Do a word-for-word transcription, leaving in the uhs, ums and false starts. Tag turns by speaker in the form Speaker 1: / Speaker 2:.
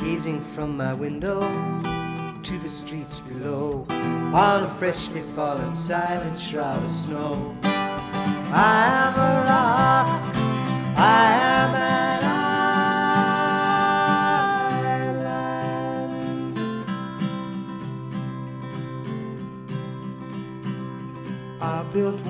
Speaker 1: gazing from my window to the streets below, on a freshly fallen silent shroud of snow. I am a rock, I am an island. I built